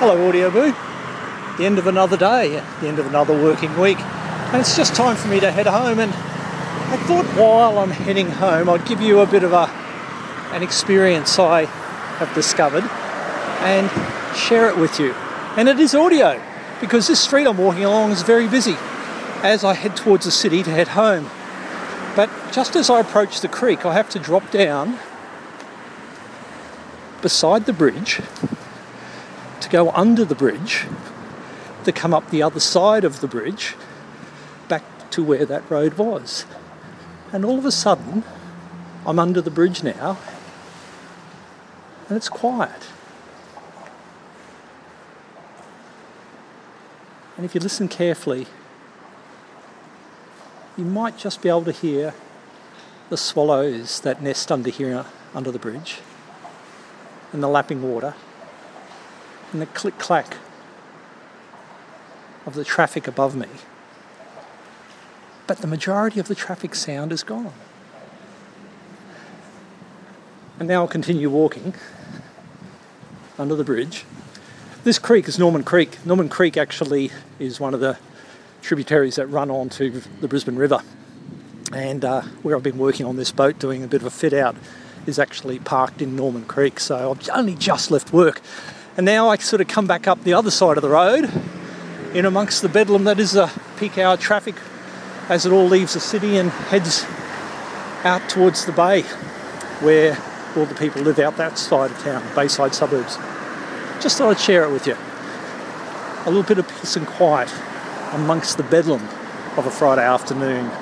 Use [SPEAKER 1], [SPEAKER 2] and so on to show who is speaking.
[SPEAKER 1] Hello Audio Boo, the end of another day, the end of another working week, and it's just time for me to head home. And I thought while I'm heading home I'd give you a bit of an experience I have discovered and share it with you. And it is audio, because this street I'm walking along is very busy as I head towards the city to head home. But just as I approach the creek, I have to drop down beside the bridge to go under the bridge, to come up the other side of the bridge back to where that road was. And all of a sudden I'm under the bridge now and it's quiet. And if you listen carefully, you might just be able to hear the swallows that nest under here, under the bridge, and the lapping water, and the click-clack of the traffic above me. But the majority of the traffic sound is gone. And now I'll continue walking under the bridge. This creek is Norman Creek. Norman Creek actually is one of the tributaries that run onto the Brisbane River. And where I've been working on this boat, doing a bit of a fit out, is actually parked in Norman Creek. So I've only just left work. And now I sort of come back up the other side of the road, in amongst the bedlam that is the peak hour traffic, as it all leaves the city and heads out towards the bay, where all the people live out that side of town, Bayside suburbs. Just thought I'd share it with you. A little bit of peace and quiet amongst the bedlam of a Friday afternoon.